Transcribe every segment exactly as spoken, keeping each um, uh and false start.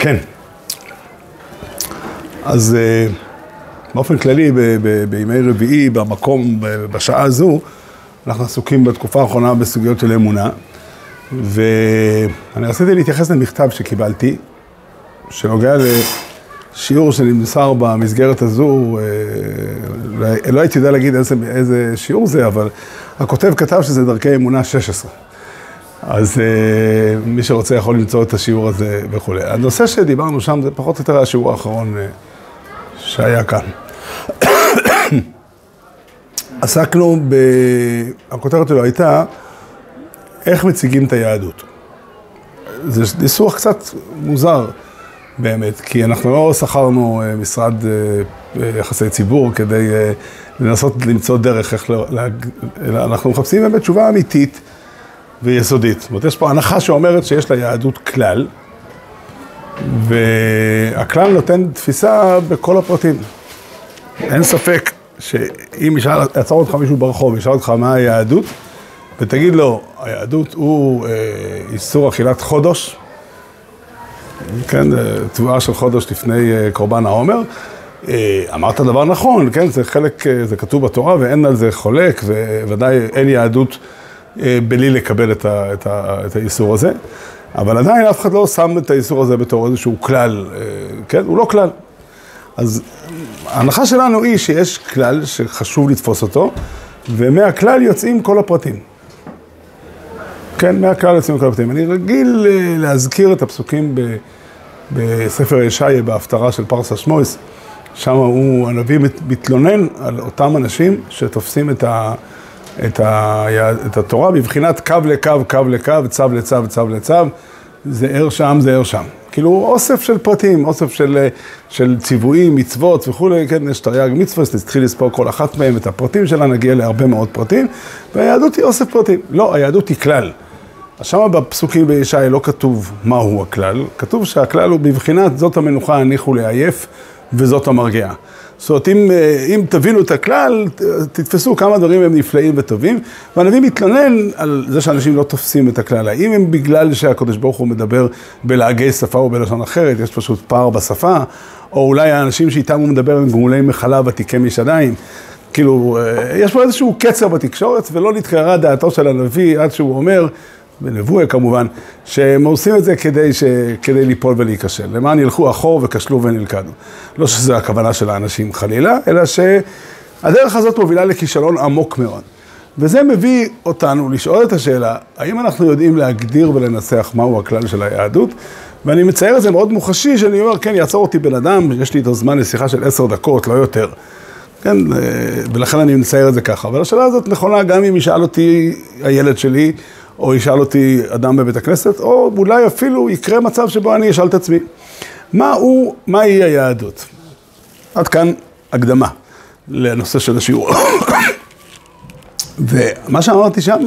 כן. אז באופן כללי, בימי רביעי, במקום, בשעה הזו, אנחנו עסוקים בתקופה האחרונה בסוגיות של אמונה, ואני רציתי להתייחס למכתב שקיבלתי, שנוגע לשיעור שנמסר במסגרת הזו, לא הייתי יודע להגיד איזה, איזה שיעור זה, אבל הכותב כתב שזה דרכי אמונה שש עשרה. אז מי שרוצה יכול למצוא את השיעור הזה וכו'. הנושא שדיברנו שם זה פחות או יותר השיעור האחרון שהיה כאן. עסקנו, ב... הכותרת שלו הייתה, איך מציגים את היהדות. זה ניסוח קצת מוזר באמת, כי אנחנו לא שכרנו משרד יחסי ציבור כדי לנסות למצוא דרך איך לה... אנחנו מחפשים באמת תשובה אמיתית ויסודית. זאת אומרת, יש פה הנחה שאומרת שיש ליהדות כלל, והכלל נותן תפיסה בכל הפרטים. אין ספק שאם ישאל, יעצור אותך מישהו ברחוב, ישאל אותך מה היהדות, ותגיד לו, היהדות הוא אה, איסור אכילת חודש, כן, תבואה של חודש לפני אה, קורבן העומר, אה, אמרת דבר נכון, כן, זה חלק, אה, זה כתוב בתורה ואין על זה חולק, וודאי אין יהדות אה, בלי לקבל את, ה, את, ה, את האיסור הזה, אבל עדיין אף אחד לא שם את האיסור הזה בתור איזשהו כלל, אה, כן, הוא לא כלל. אז ההנחה שלנו היא שיש כלל שחשוב לתפוס אותו, ומהכלל יוצאים כל הפרטים. כן, מהכלל יוצאים כל הפרטים. אני רגיל להזכיר את הפסוקים בספר ישעיה, בהפטרה של פרס שמואס, שם הוא, הנביא מתלונן על אותם אנשים שתופסים את, ה, את, ה, את התורה בבחינת קו לקו, קו לקו, צו לצו, צו לצו, זה ער שם, זה ער שם. כאילו אוסף של פרטים, אוסף של, של ציוויים, מצוות וכו', כן, יש תרי"ג מצוות, נתחיל לספור כל אחת מהם את הפרטים שלה, נגיע להרבה מאוד פרטים, והיהדות היא אוסף פרטים. לא, היהדות היא כלל. אז שם בפסוקים בישעיה לא כתוב מהו הכלל, כתוב שהכלל הוא בבחינת זאת המנוחה הניחו לעייף וזאת המרגיעה. זאת אומרת, אם, אם תבינו את הכלל, תתפסו כמה דברים הם נפלאים וטובים, והנביא מתלונן על זה שאנשים לא תופסים את הכלל. האם הם בגלל שהקדוש ברוך הוא מדבר בלעגי שפה או בלשון אחרת, יש פשוט פער בשפה, או אולי האנשים שאיתם הוא מדבר עם גמולי מחלה ותיקי משעיים, כאילו, יש פה איזשהו קצר בתקשורת, ולא נתקררה דעתו של הנביא עד שהוא אומר, בנבואה כמובן, שהם עושים את זה כדי, ש... כדי ליפול ולהיכשל. למען ילכו אחור וכשלו ונלכדו. לא שזו הכוונה של האנשים חלילה, אלא שהדרך הזאת מובילה לכישלון עמוק מאוד. וזה מביא אותנו לשאול את השאלה, האם אנחנו יודעים להגדיר ולנסח מהו הכלל של היהדות? ואני מצייר את זה מאוד מוחשי, שאני אומר, כן, יעצור אותי בן אדם, יש לי את הזמן לשיחה של עשר דקות, לא יותר. כן, ולכן אני מצייר את זה ככה. אבל השאלה הזאת נכונה גם אם ישאל אותי הילד שלי, או ישאל אותי אדם בבית הכנסת, או אולי אפילו יקרה מצב שבו אני אשאל את עצמי. מה הוא, מה היא היהדות? עד כאן הקדמה לנושא של השיעור. ומה שאמרתי שם,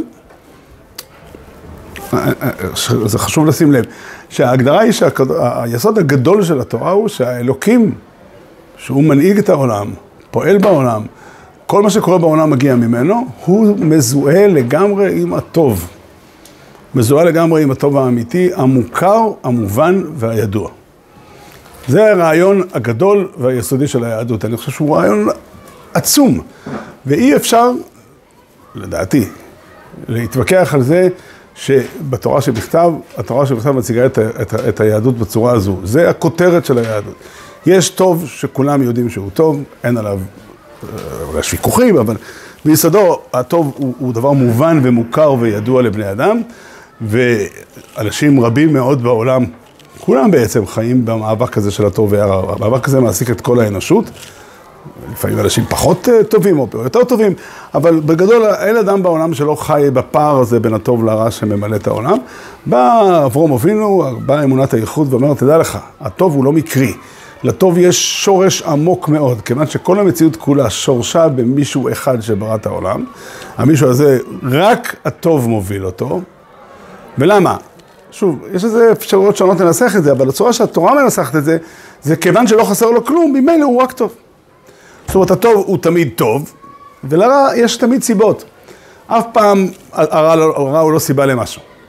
זה חשוב לשים לב, שההגדרה היא שהיסוד הגדול של התורה הוא שהאלוקים, שהוא מנהיג את העולם, פועל בעולם, כל מה שקורה בעולם מגיע ממנו, הוא מזוהה לגמרי עם הטוב. מזוהה לגמרי עם הטוב האמיתי, המוכר, המובן והידוע. זה הרעיון הגדול והיסודי של היהדות. אני חושב שהוא רעיון עצום, ואי אפשר, לדעתי, להתווכח על זה שבתורה שבכתב, התורה שבכתב מציגה את, את, את היהדות בצורה הזו. זה הכותרת של היהדות. יש טוב שכולם יודעים שהוא טוב, אין עליו, יש ויכוחים, אבל ביסודו הטוב הוא, הוא דבר מובן ומוכר וידוע לבני אדם, ואנשים רבים מאוד בעולם, כולם בעצם חיים במאבק הזה של הטוב והרע. המאבק הזה מעסיק את כל האנושות, לפעמים אנשים פחות טובים או יותר טובים, אבל בגדול אין אדם בעולם שלא חי בפער הזה בין הטוב לרע שממלא את העולם. בא אברהם אבינו, בא אמונת הייחוד ואומר, תדע לך, הטוב הוא לא מקרי. לטוב יש שורש עמוק מאוד, כיוון שכל המציאות כולה שורשה במישהו אחד שברא את העולם. המישהו הזה, רק הטוב מוביל אותו. ולמה? שוב, יש איזה אפשרויות שונות לנסח את זה, אבל הצורה שהתורה מנסחת את זה, זה כיוון שלא חסר לו כלום, ממילא הוא רק טוב. זאת אומרת, הטוב הוא תמיד טוב, ולרע יש תמיד סיבות. אף פעם הרע, הרע הוא לא סיבה למשהו.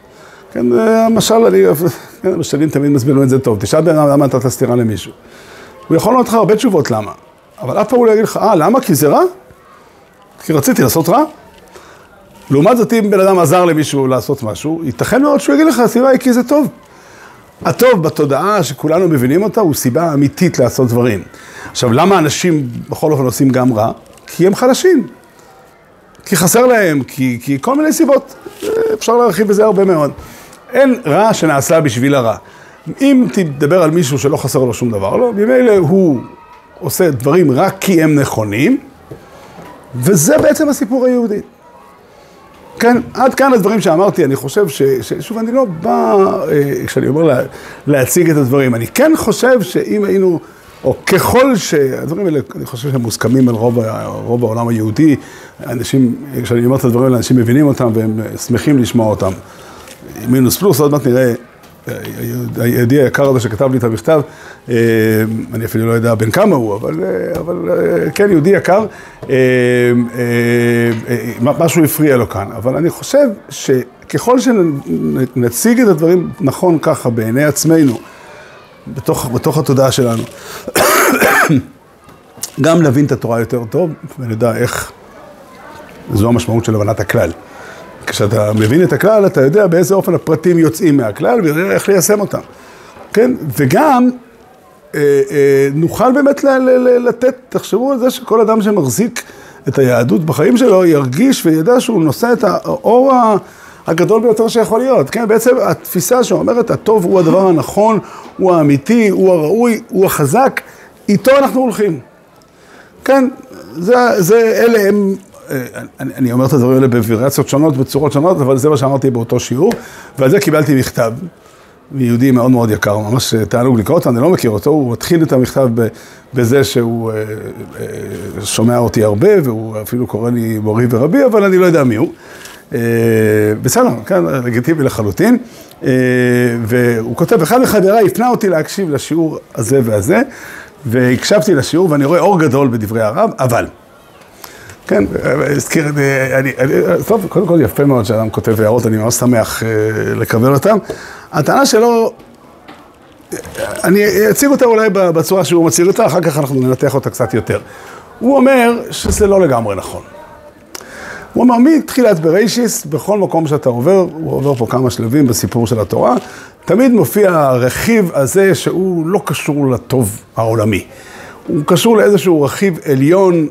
כן, המשל, אני, כן, המשלים תמיד מסבירים את זה טוב. תשאל בן אדם למה נתת סתירה למישהו. הוא יכול לענות לך הרבה תשובות למה. אבל אף פעם הוא לא יגיד לך, אה, למה? כי זה רע? כי רציתי לעשות רע? לעומת זאת, אם בן אדם עזר למישהו לעשות משהו, ייתכן מאוד שהוא יגיד לך, הסיבה היא כי זה טוב. הטוב בתודעה שכולנו מבינים אותה, הוא סיבה אמיתית לעשות דברים. עכשיו, למה אנשים בכל אופן עושים גם רע? כי הם חלשים. כי חסר להם, כי, כי כל מיני סיבות. אפשר להרחיב בזה הרבה מאוד. אין רע שנעשה בשביל הרע. אם תדבר על מישהו שלא חסר לו שום דבר, לא, במילא הוא עושה דברים רק כי הם נכונים, וזה בעצם הסיפור היהודי. כן, עד כאן הדברים שאמרתי, אני חושב ש... ש... שוב, אני לא בא, כשאני אומר לה, להציג את הדברים, אני כן חושב שאם היינו, או ככל שהדברים האלה, אני חושב שהם מוסכמים על רוב, רוב העולם היהודי, אנשים, כשאני אומר את הדברים האלה, אנשים מבינים אותם והם שמחים לשמוע אותם. מינוס פלוס, עוד מעט נראה, היהודי היקר הזה שכתב לי את המכתב, אני אפילו לא יודע בין כמה הוא, אבל, אבל כן, יהודי יקר, משהו הפריע לו כאן. אבל אני חושב שככל שנציג את הדברים נכון ככה בעיני עצמנו, בתוך, בתוך התודעה שלנו, גם להבין את התורה יותר טוב, ונדע איך, זו המשמעות של הבנת הכלל. כשאתה מבין את הכלל, אתה יודע באיזה אופן הפרטים יוצאים מהכלל, ויודע איך ליישם אותם. כן? וגם אה, אה, נוכל באמת ל- ל- ל- לתת, תחשבו על זה שכל אדם שמחזיק את היהדות בחיים שלו, ירגיש וידע שהוא נושא את האור הגדול ביותר שיכול להיות. כן? בעצם התפיסה שאומרת, הטוב הוא הדבר הנכון, הוא האמיתי, הוא הראוי, הוא החזק, איתו אנחנו הולכים. כן? זה, זה, אלה הם... אני, אני אומר את הדברים האלה בווריאציות שונות, בצורות שונות, אבל זה מה שאמרתי באותו שיעור, ועל זה קיבלתי מכתב מיהודי מאוד מאוד יקר, ממש תענוג לקרוא אותו, אני לא מכיר אותו, הוא מתחיל את המכתב בזה שהוא אה, אה, שומע אותי הרבה, והוא אפילו קורא לי מורי ורבי, אבל אני לא יודע מי הוא. אה, בסדר, כן, לגיטימי לחלוטין, אה, והוא כותב, אחד מחבריי הפנה אותי להקשיב לשיעור הזה והזה, והקשבתי לשיעור ואני רואה אור גדול בדברי הרב, אבל... כן, הזכיר, אני, אני, טוב, קודם כל יפה מאוד שאדם כותב הערות, אני מאוד שמח לקבל אותם. הטענה שלו, אני אציג אותה אולי בצורה שהוא מציג אותה, אחר כך אנחנו ננתח אותה קצת יותר. הוא אומר שזה לא לגמרי נכון. הוא אומר, מתחילת בראשיס, בכל מקום שאתה עובר, הוא עובר פה כמה שלבים בסיפור של התורה, תמיד מופיע הרכיב הזה שהוא לא קשור לטוב העולמי. הוא קשור לאיזשהו רכיב עליון,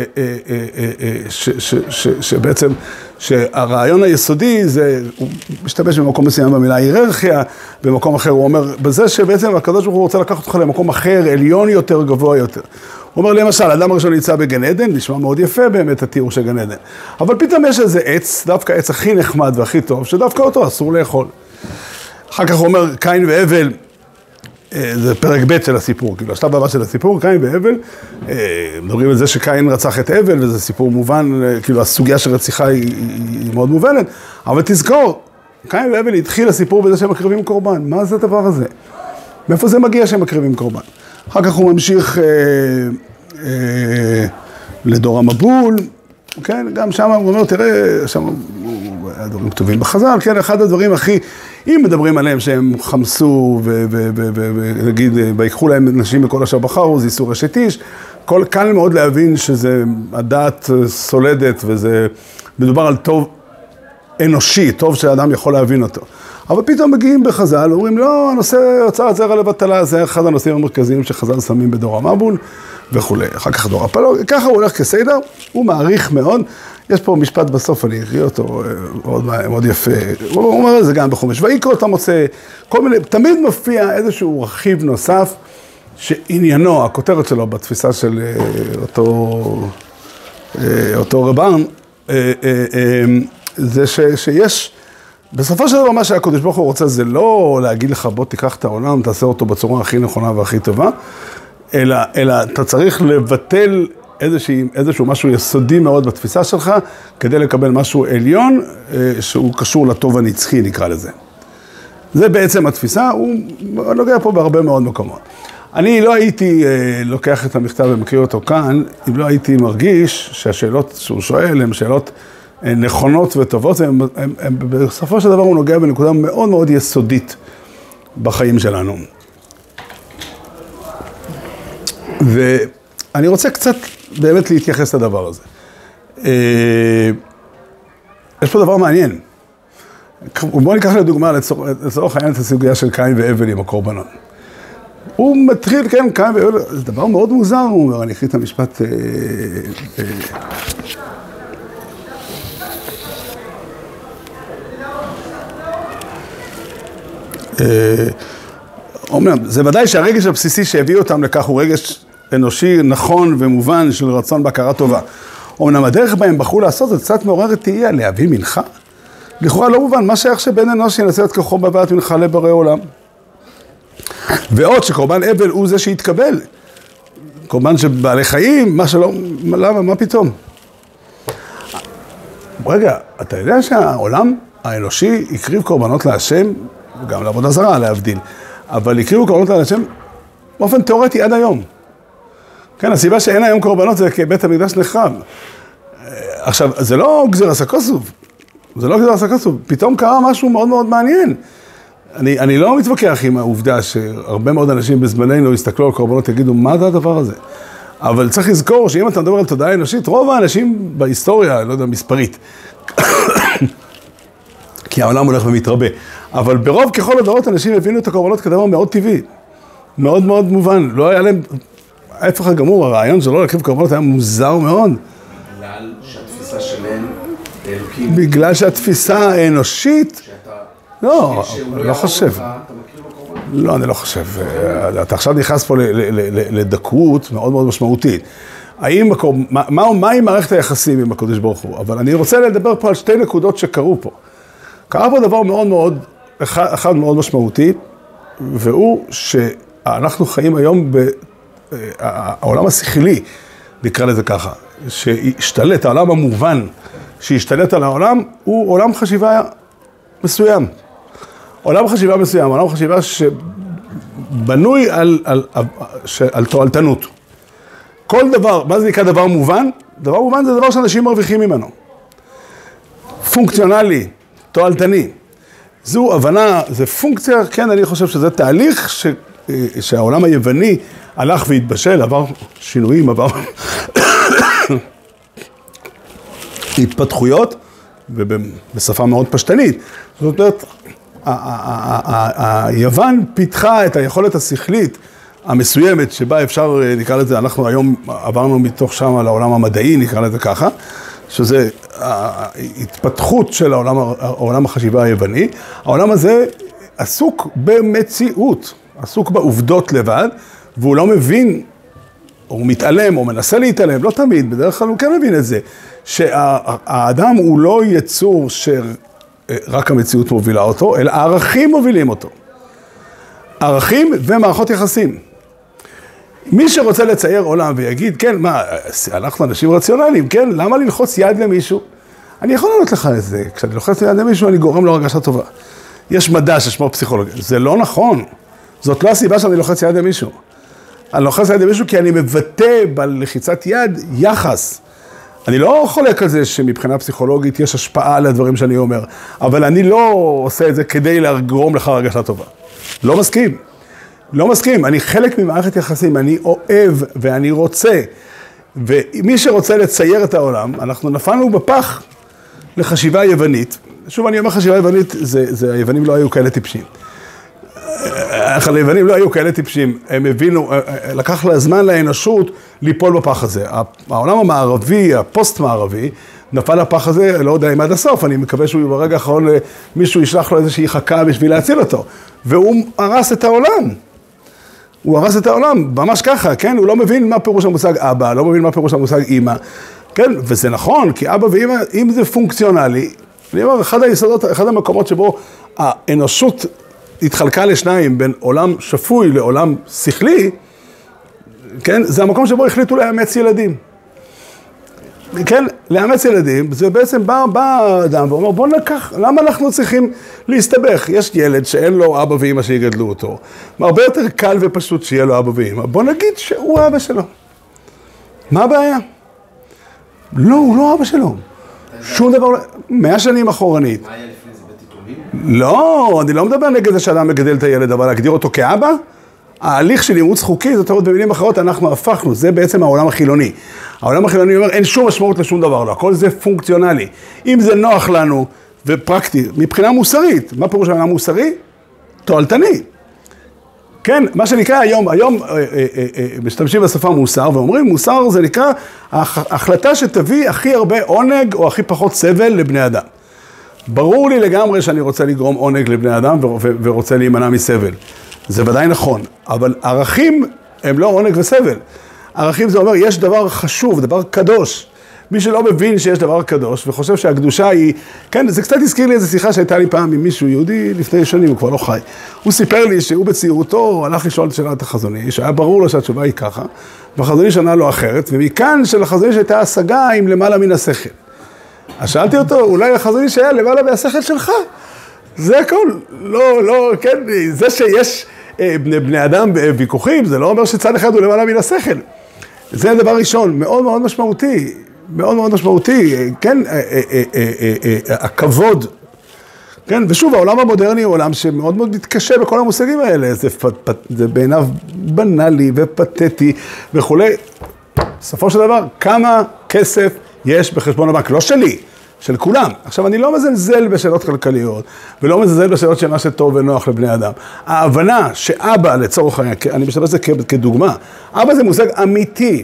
שבעצם, שהרעיון היסודי זה, הוא משתמש במקום מסוים במילה היררכיה, במקום אחר הוא אומר, בזה שבעצם הקדוש ברוך הוא רוצה לקחת אותך למקום אחר, עליון יותר, גבוה יותר. הוא אומר, למשל, האדם הראשון נמצא בגן עדן, נשמע מאוד יפה באמת התיאור של גן עדן, אבל פתאום יש איזה עץ, דווקא עץ הכי נחמד והכי טוב, שדווקא אותו אסור לאכול. אחר כך הוא אומר, קין והבל, זה פרק ב' של הסיפור, כאילו השלב הבא של הסיפור, קין והבל, מדברים על זה שקין רצח את הבל, וזה סיפור מובן, כאילו הסוגיה של רציחה היא, היא מאוד מובנת, אבל תזכור, קין והבל התחיל הסיפור בזה שהם מקריבים קורבן, מה זה הדבר הזה? מאיפה זה מגיע שהם מקריבים קורבן? אחר כך הוא ממשיך אה, אה, לדור המבול, כן, גם שם הוא אומר, תראה, שם הדברים כתובים בחז"ל, כן, אחד הדברים הכי, אם מדברים עליהם שהם חמסו ונגיד, ויקחו להם נשים בכל אשר בחרו, זה איסור אשת איש, כל, קל מאוד להבין שזה הדעת סולדת וזה, מדובר על טוב אנושי, טוב שהאדם יכול להבין אותו. אבל פתאום מגיעים בחז"ל, אומרים, לא, הנושא הוצאת זרע לבטלה, זה אחד הנושאים המרכזיים שחז"ל שמים בדור המבול וכו'. אחר כך דור הפלוג, ככה הוא הולך כסדר, הוא מעריך מאוד. יש פה משפט בסוף, אני אקריא אותו, מאוד, מאוד יפה. הוא אומר את זה גם בחומש. ויקרא אותם מוצא, כל מיני, תמיד מופיע איזשהו רכיב נוסף, שעניינו, הכותרת שלו בתפיסה של אותו, אותו רבן, זה ש, שיש, בסופו של דבר מה שהקדוש ברוך הוא רוצה זה לא להגיד לך בוא תיקח את העולם, תעשה אותו בצורה הכי נכונה והכי טובה, אלא, אלא אתה צריך לבטל איזשהו, איזשהו משהו יסודי מאוד בתפיסה שלך, כדי לקבל משהו עליון שהוא קשור לטוב הנצחי נקרא לזה. זה בעצם התפיסה, הוא נוגע פה בהרבה מאוד מקומות. אני לא הייתי לוקח את המכתב ומקריא אותו כאן, אם לא הייתי מרגיש שהשאלות שהוא שואל הן שאלות נכונות וטובות, הם, הם, הם, בסופו של דבר הוא נוגע בנקודה מאוד מאוד יסודית בחיים שלנו. ואני רוצה קצת באמת להתייחס לדבר הזה. יש פה דבר מעניין. בואו ניקח לדוגמה לצורך העניין את הסוגיה של קין והבל עם הקורבנות. הוא מתחיל, כן, קין והבל, זה דבר מאוד מוזר, הוא אומר, אני אקריא את המשפט... אומנם, זה ודאי שהרגש הבסיסי שהביא אותם לכך הוא רגש אנושי נכון ומובן של רצון בהכרה טובה. אומנם הדרך בהם בחרו לעשות זה קצת מעוררת תהייה, להביא מנחה. לכאורה לא מובן, מה שייך שבן אנוש ינסה את כוחו בהבאת מנחה לבורא עולם. ועוד שקורבן אבל הוא זה שהתקבל. קורבן של בעלי חיים, מה שלא, למה, מה פתאום? רגע, אתה יודע שהעולם האנושי הקריב קורבנות להשם, גם לעבודה זרה, להבדיל, אבל הקריבו קורבנות להשם באופן תיאורטי עד היום. כן, הסיבה שאין היום קורבנות זה כי בית המקדש נחרב. עכשיו, זה לא גזיר הסקוסוב, זה לא גזיר הסקוסוב, פתאום קרה משהו מאוד מאוד מעניין. אני, אני לא מתווכח עם העובדה שהרבה מאוד אנשים בזמננו יסתכלו על קורבנות, יגידו, מה זה הדבר הזה? אבל צריך לזכור שאם אתה מדבר על תודעה אנושית, רוב האנשים בהיסטוריה, לא יודע, מספרית, כי העולם הולך ומתרבה, אבל ברוב ככל הדורות אנשים הבינו את הקורבנות כדבר מאוד טבעי, מאוד מאוד מובן, לא היה להם, ההפך הגמור, הרעיון שלא להקריב קורבנות היה מוזר מאוד. בגלל שהתפיסה שלהם אלוקים. בגלל שהתפיסה האנושית, לא, אני לא חושב. לא, אני לא חושב. אתה עכשיו נכנס פה לדקות מאוד מאוד משמעותית. האם, מהי מערכת היחסים עם הקדוש ברוך הוא? אבל אני רוצה לדבר פה על שתי נקודות שקרו פה. קרה פה דבר מאוד מאוד, אחד מאוד משמעותי, והוא שאנחנו חיים היום בעולם השכלי, נקרא לזה ככה, שהשתלט, העולם המובן שהשתלט על העולם, הוא עולם חשיבה מסוים. עולם חשיבה מסוים, עולם חשיבה שבנוי על, על, על, על תועלתנות. כל דבר, מה זה נקרא דבר מובן? דבר מובן זה דבר שאנשים מרוויחים ממנו. פונקציונלי, תועלתני. זו הבנה, זה פונקציה, כן, אני חושב שזה תהליך ש, שהעולם היווני הלך והתבשל, עבר שינויים, עבר התפתחויות, ובשפה מאוד פשטנית. זאת אומרת, היוון פיתחה את היכולת השכלית המסוימת שבה אפשר, נקרא לזה, אנחנו היום עברנו מתוך שם לעולם המדעי, נקרא לזה ככה, שזה ההתפתחות של העולם, העולם החשיבה היווני. העולם הזה עסוק במציאות, עסוק בעובדות לבד, והוא לא מבין, הוא מתעלם, או מנסה להתעלם, לא תמיד, בדרך כלל הוא כן מבין את זה, שהאדם הוא לא יצור שרק המציאות מובילה אותו, אלא הערכים מובילים אותו. ערכים ומערכות יחסים. מי שרוצה לצייר עולם ויגיד, כן, מה, אנחנו אנשים רציונליים, כן, למה ללחוץ יד למישהו? אני יכול לענות לך את זה, כשאני לוחץ יד למישהו אני גורם לו הרגשה טובה. יש מדע ששמו פסיכולוגיה, זה לא נכון. זאת לא הסיבה שאני לוחץ יד למישהו. אני לוחץ יד למישהו כי אני מבטא בלחיצת יד יחס. אני לא חולק על זה שמבחינה פסיכולוגית יש השפעה על הדברים שאני אומר, אבל אני לא עושה את זה כדי לגרום לך הרגשה טובה. לא מסכים. לא מסכים. אני חלק ממערכת יחסים, אני אוהב ואני רוצה. ומי שרוצה לצייר את העולם, אנחנו נפלנו בפח לחשיבה יוונית. שוב, אני אומר חשיבה יוונית, זה, זה, היוונים לא היו כאלה טיפשים. היוונים לא היו כאלה טיפשים. הם הבינו, לקח לה זמן לאנושות ליפול בפח הזה. העולם המערבי, הפוסט-מערבי, נפל לפח הזה, לא יודע אם עד הסוף, אני מקווה שהוא ברגע האחרון מישהו ישלח לו איזושהי חכה בשביל להציל אותו. והוא הרס את העולם. הוא הרס את העולם, ממש ככה, כן? הוא לא מבין מה פירוש המושג אבא, לא מבין מה פירוש המושג אמא, כן? וזה נכון, כי אבא ואמא, אם זה פונקציונלי, אני אומר, אחד היסודות, אחד המקומות שבו האנושות התחלקה לשניים בין עולם שפוי לעולם שכלי, כן? זה המקום שבו החליטו לאמץ ילדים. כן, לאמץ ילדים, זה בעצם בא, בא אדם ואומר, בוא נקח, למה אנחנו צריכים להסתבך? יש ילד שאין לו אבא ואמא שיגדלו אותו. הרבה יותר קל ופשוט שיהיה לו אבא ואמא. בוא נגיד שהוא אבא שלו. מה הבעיה? לא, הוא לא אבא שלו. שום דבר, מאה שנים אחורנית. מה היה לפני זה בתיקונים? לא, אני לא מדבר נגד זה שאדם מגדל את הילד, אבל להגדיר אותו כאבא, ההליך של אימוץ חוקי, זאת אומרת, במילים אחרות, אנחנו הפכנו, זה בעצם העולם החילוני. העולם החילוני אומר, אין שום משמעות לשום דבר, לא, הכל זה פונקציונלי. אם זה נוח לנו ופרקטי, מבחינה מוסרית, מה פירוש העולם מוסרי? תועלתני. כן, מה שנקרא היום, היום אה, אה, אה, משתמשים בשפה מוסר, ואומרים, מוסר זה נקרא ההחלטה שתביא הכי הרבה עונג או הכי פחות סבל לבני אדם. ברור לי לגמרי שאני רוצה לגרום עונג לבני אדם ורוצה להימנע מסבל. זה ודאי נכון, אבל ערכים הם לא עונג וסבל. ערכים זה אומר, יש דבר חשוב, דבר קדוש. מי שלא מבין שיש דבר קדוש וחושב שהקדושה היא... כן, זה קצת הזכיר לי איזו שיחה שהייתה לי פעם עם מישהו יהודי לפני שנים, הוא כבר לא חי. הוא סיפר לי שהוא בצעירותו הלך לשאול את שאלת החזון איש, היה ברור לו שהתשובה היא ככה, והחזון איש ענה לו אחרת, ומכאן שלחזון איש הייתה השגה עם למעלה מן השכל. אז שאלתי אותו, אולי החזון איש היה למעלה מהשכל שלך? זה הכל. לא, לא, כן, זה שיש בני, בני אדם ויכוחים, זה לא אומר שצד אחד הוא למעלה מן השכל. זה דבר ראשון, מאוד מאוד משמעותי. מאוד מאוד משמעותי, כן, הכבוד, כן, ושוב, העולם המודרני הוא עולם שמאוד מאוד מתקשה בכל המושגים האלה, זה, זה בעיניו בנאלי ופתטי וכולי. בסופו של דבר, כמה כסף יש בחשבון הבנק, לא שלי, של כולם. עכשיו, אני לא מזלזל בשאלות כלכליות, ולא מזלזל בשאלות של מה שטוב ונוח לבני אדם. ההבנה שאבא, לצורך העניין, אני משתמש בזה כדוגמה, אבא זה מושג אמיתי,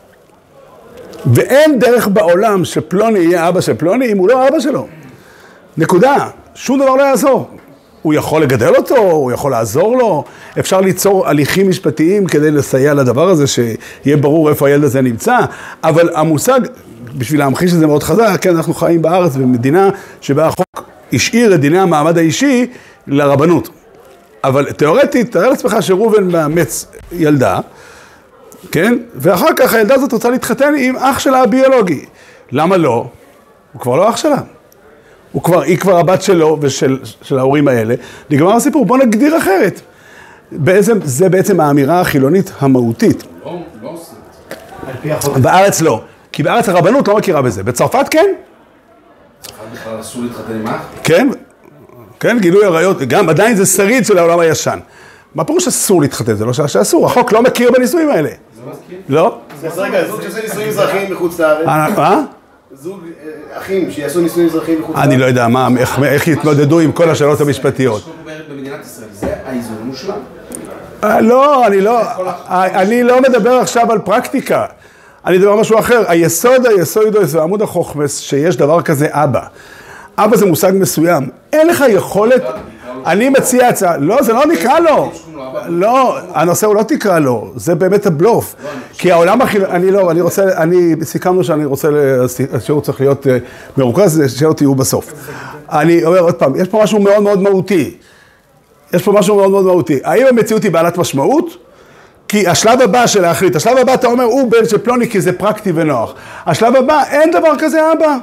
ואין דרך בעולם שפלוני יהיה אבא של פלוני אם הוא לא אבא שלו. נקודה. שום דבר לא יעזור. הוא יכול לגדל אותו, הוא יכול לעזור לו, אפשר ליצור הליכים משפטיים כדי לסייע לדבר הזה, שיהיה ברור איפה הילד הזה נמצא, אבל המושג, בשביל להמחיש את זה מאוד חזק, כן, אנחנו חיים בארץ במדינה שבה החוק השאיר את דיני המעמד האישי לרבנות. אבל תיאורטית, תראה לעצמך שראובן מאמץ ילדה, כן? ואחר כך הילדה הזאת רוצה להתחתן עם אח שלה הביולוגי. למה לא? הוא כבר לא אח שלה. הוא כבר, היא כבר הבת שלו ושל של ההורים האלה. נגמר הסיפור, בוא נגדיר אחרת. בעצם, זה בעצם האמירה החילונית המהותית. לא, לא עושה את זה. על פי החוק. בארץ לא. כי בארץ הרבנות לא מכירה בזה. בצרפת כן? צרפת בכלל אסור להתחתן עם אח? כן. כן, גילוי עריות. גם עדיין זה שריד של העולם הישן. מה פירוש אסור להתחתן? זה לא שאסור. החוק לא מכיר בנישואים האלה. זה מזכיר? לא? אז רגע, זוג שעושה נישואים אזרחיים מחוץ לארץ. אה? זוג אחים שיעשו נישואים אזרחיים מחוץ לארץ. אני לא יודע מה, איך, איך יתמודדו עם כל השאלות המשפטיות. יש פה במדינת ישראל, זה האיזון המושלם. אה, לא, אני לא, אני לא מדבר עכשיו על פרקטיקה. אני מדבר על משהו אחר. היסוד, היסוד, זה עמוד החוכמס, שיש דבר כזה אבא. אבא זה מושג מסוים. אין לך יכולת, אני מציע הצעה, לא, זה לא נקרא לו. לא, הנושא הוא לא תקרא לו, זה באמת הבלוף. כי העולם החילוני, אני לא, אני רוצה, אני, סיכמנו שאני רוצה, השיעור צריך להיות מרוכז, שאלות יהיו בסוף. אני אומר עוד פעם, יש פה משהו מאוד מאוד מהותי. יש פה משהו מאוד מאוד מהותי. האם המציאות היא בעלת משמעות? כי השלב הבא של להחליט, השלב הבא אתה אומר, הוא בן של פלוני כי זה פרקטי ונוח. השלב הבא, אין דבר כזה אבא.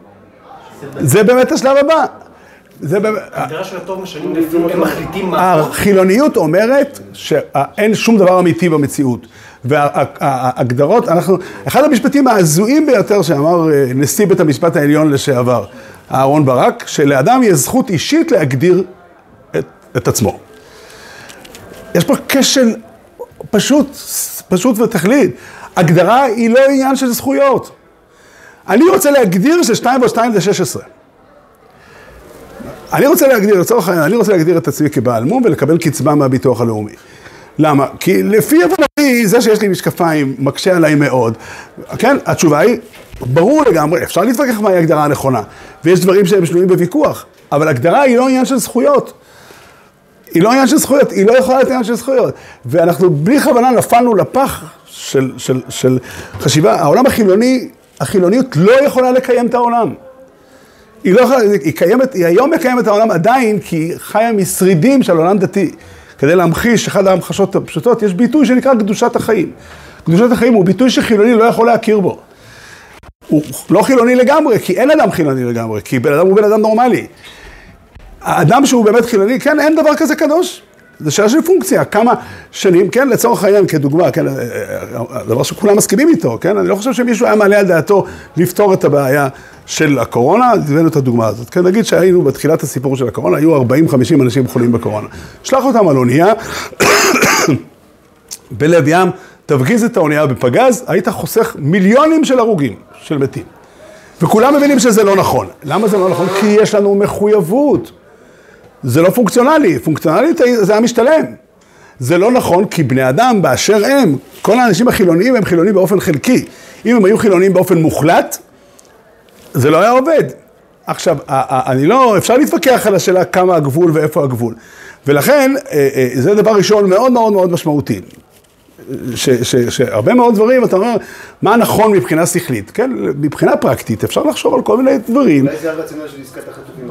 זה באמת השלב הבא. זה באמת... ההגדרה של הטוב משנים לפעמים, הם מחליטים מה... החילוניות אומרת שאין שום דבר אמיתי במציאות. וההגדרות, אנחנו... אחד המשפטים ההזויים ביותר שאמר נשיא בית המשפט העליון לשעבר, אהרון ברק, שלאדם יש זכות אישית להגדיר את, את עצמו. יש פה כשל פשוט, פשוט ותכלית. הגדרה היא לא עניין של זכויות. אני רוצה להגדיר ששתיים ועוד שתיים זה שש עשרה. אני רוצה להגדיר, לצורך העניין, אני רוצה להגדיר את עצמי כבעל מום ולקבל קצבה מהביטוח הלאומי. למה? כי לפי הבנתי, זה שיש לי משקפיים מקשה עליי מאוד. כן, התשובה היא, ברור לגמרי, אפשר להתווכח מהי הגדרה הנכונה, ויש דברים שהם שנויים בוויכוח, אבל הגדרה היא לא עניין של זכויות. היא לא עניין של זכויות, היא לא יכולה להיות עניין של זכויות. ואנחנו בלי כוונה נפלנו לפח של, של, של חשיבה. העולם החילוני, החילוניות לא יכולה לקיים את העולם. היא לא יכולה, היא קיימת, היא היום מקיימת את העולם עדיין, כי היא חיה משרידים של עולם דתי. כדי להמחיש אחד ההמחשות הפשוטות, יש ביטוי שנקרא קדושת החיים. קדושת החיים הוא ביטוי שחילוני לא יכול להכיר בו. הוא לא חילוני לגמרי, כי אין אדם חילוני לגמרי, כי בן אדם הוא בן אדם נורמלי. האדם שהוא באמת חילוני, כן, אין דבר כזה קדוש. זה שאלה של פונקציה, כמה שנים, כן, לצורך העניין, כדוגמה, כן, הדבר שכולם מסכימים איתו, כן, אני לא חושב שמישהו היה מעלה על דעתו לפתור את הבעיה של הקורונה, הבאנו את הדוגמה הזאת, כן, נגיד שהיינו בתחילת הסיפור של הקורונה, היו ארבעים חמישים אנשים חולים בקורונה, שלח אותם על אונייה, בלב ים, תפגיז את האונייה בפגז, היית חוסך מיליונים של הרוגים, של מתים. וכולם מבינים שזה לא נכון. למה זה לא נכון? כי יש לנו מחויבות. זה לא פונקציונלי, פונקציונלית זה היה משתלם. זה לא נכון כי בני אדם באשר הם, כל האנשים החילוניים הם חילונים באופן חלקי. אם הם היו חילונים באופן מוחלט, זה לא היה עובד. עכשיו, אני לא, אפשר להתווכח על השאלה כמה הגבול ואיפה הגבול. ולכן, זה דבר ראשון מאוד מאוד מאוד משמעותי. ש, ש, שהרבה מאוד דברים, אתה אומר, מה נכון מבחינה שכלית, כן? מבחינה פרקטית, אפשר לחשוב על כל מיני דברים. אולי זה הרציונל של עסקת החטופים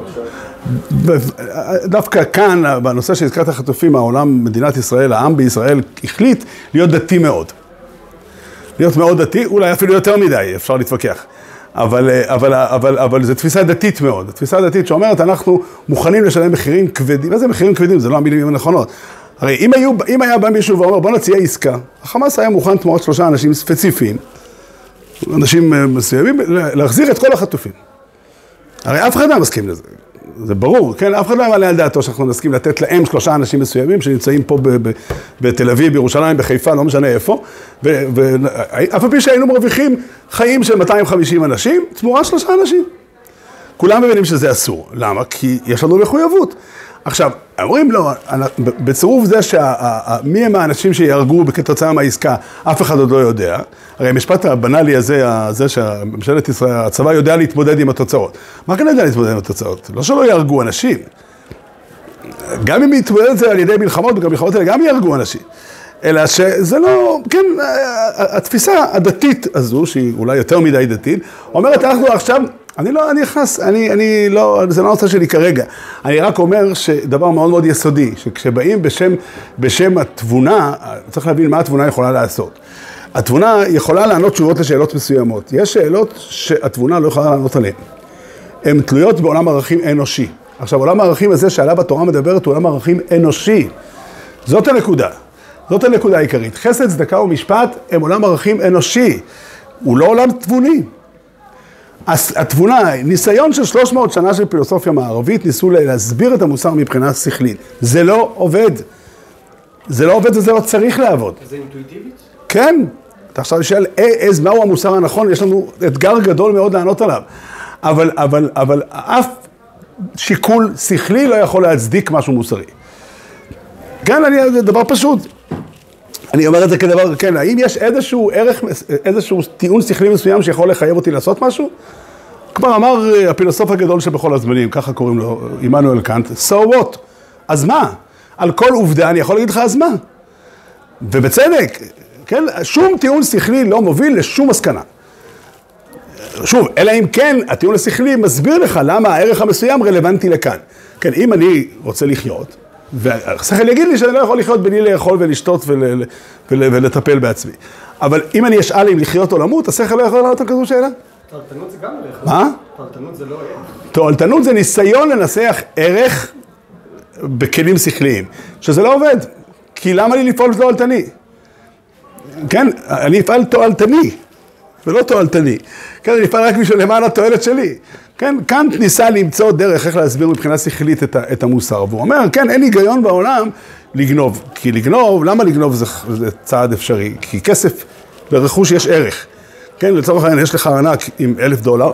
עכשיו? דווקא כאן, בנושא של עסקת החטופים, העולם, מדינת ישראל, העם בישראל, החליט להיות דתי מאוד. להיות מאוד דתי, אולי אפילו יותר מדי, אפשר להתווכח. אבל, אבל, אבל, אבל זו תפיסה דתית מאוד. תפיסה דתית שאומרת, אנחנו מוכנים לשלם מחירים כבדים. איזה מחירים כבדים? זה לא המילים הנכונות. הרי אם, היו, אם היה בא מישהו ואומר, בוא נציע עסקה, החמאס היה מוכן תמורת שלושה אנשים ספציפיים, אנשים מסוימים, להחזיר את כל החטופים. הרי אף אחד לא מסכים לזה, זה ברור, כן? אף אחד לא מעלה על דעתו שאנחנו נסכים לתת להם שלושה אנשים מסוימים, שנמצאים פה ב- ב- בתל אביב, בירושלים, בחיפה, לא משנה איפה, ואף פעם שהיינו מרוויחים חיים של מאתיים וחמישים אנשים, תמורת שלושה אנשים. כולם מבינים שזה אסור. למה? כי יש לנו מחויבות. עכשיו, אומרים לא, בצירוף זה שמי הם האנשים שיהרגו כתוצאה מהעסקה, אף אחד עוד לא יודע. הרי המשפט הבנאלי הזה, זה שממשלת ישראל, הצבא יודע להתמודד עם התוצאות. מה כאן יודע להתמודד עם התוצאות? לא שלא יהרגו אנשים. גם אם יתמודד את זה על ידי מלחמות, וגם מלחמות האלה גם יהרגו אנשים. אלא שזה לא, כן, התפיסה הדתית הזו, שהיא אולי יותר מדי דתית, אומרת, אנחנו עכשיו, אני לא, אני נכנס, אני, אני לא, זה לא נושא שלי כרגע. אני רק אומר שדבר מאוד מאוד יסודי, שכשבאים בשם, בשם התבונה, צריך להבין מה התבונה יכולה לעשות. התבונה יכולה לענות תשובות לשאלות מסוימות. יש שאלות שהתבונה לא יכולה לענות עליהן. הן תלויות בעולם ערכים אנושי. עכשיו, עולם הערכים הזה שעליו התורה מדברת, הוא עולם ערכים אנושי. זאת הנקודה. זאת הנקודה העיקרית. חסד, צדקה ומשפט הם עולם ערכים אנושי. הוא לא עולם תבוני. התבונה, ניסיון של שלוש מאות שנה של פילוסופיה מערבית, ניסו להסביר את המוסר מבחינה שכלית. זה לא עובד. זה לא עובד וזה לא צריך לעבוד. זה אינטואיטיבית? כן. אתה עכשיו שואל, איז, מהו המוסר הנכון? יש לנו אתגר גדול מאוד לענות עליו. אבל, אבל, אבל אף שיקול שכלי לא יכול להצדיק משהו מוסרי. כן, אני, זה דבר פשוט. אני אומר את זה כדבר, כן, האם יש איזשהו ערך, איזשהו טיעון שכלי מסוים שיכול לחייב אותי לעשות משהו? כבר אמר הפילוסוף הגדול שבכל הזמנים, ככה קוראים לו, עמנואל קאנט, so what? אז מה? על כל עובדה אני יכול להגיד לך אז מה? ובצדק, כן, שום טיעון שכלי לא מוביל לשום מסקנה. שוב, אלא אם כן, הטיעון השכלי מסביר לך למה הערך המסוים רלוונטי לכאן. כן, אם אני רוצה לחיות, והשכל יגיד לי שאני לא יכול לחיות בלי לאכול ולשתות ול, ול, ולטפל בעצמי. אבל אם אני אשאל אם לחיות או למות, השכל לא יכול לענות על כזו שאלה? תועלתנות זה גם ערך. מה? תועלתנות זה לא ערך. תועלתנות זה ניסיון לנסח ערך בכלים שכליים, שזה לא עובד. כי למה לי לפעול תועלתני? כן, אני אפעל תועלתני, ולא תועלתני. כן, אני אפעל רק בשביל למען התועלת שלי. כן, קאנט ניסה למצוא דרך איך להסביר מבחינה שכלית את, את המוסר. והוא אומר, כן, אין היגיון בעולם לגנוב. כי לגנוב, למה לגנוב זה, זה צעד אפשרי? כי כסף לרכוש יש ערך. כן, לצורך העניין, יש לך ענק עם אלף דולר,